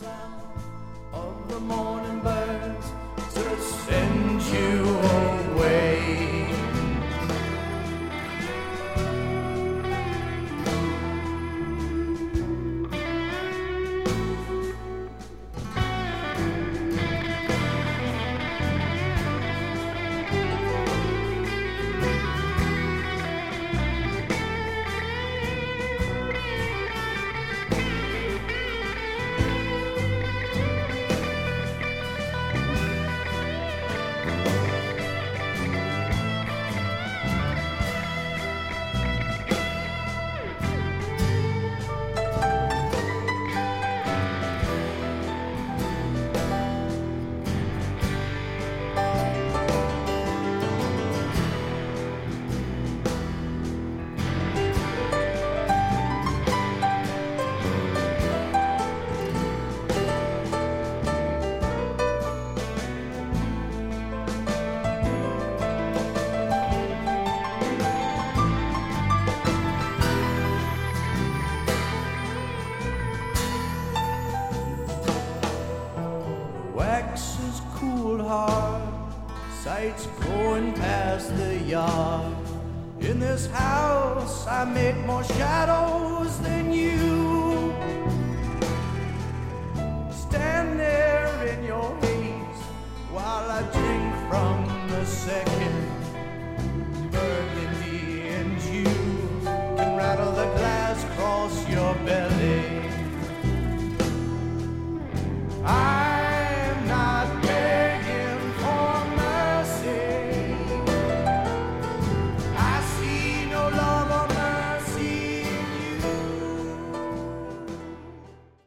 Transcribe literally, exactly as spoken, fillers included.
sound of the morning birds to send you away. Wax is cooled hard, sights going past the yard. In this house I make more shadows than you.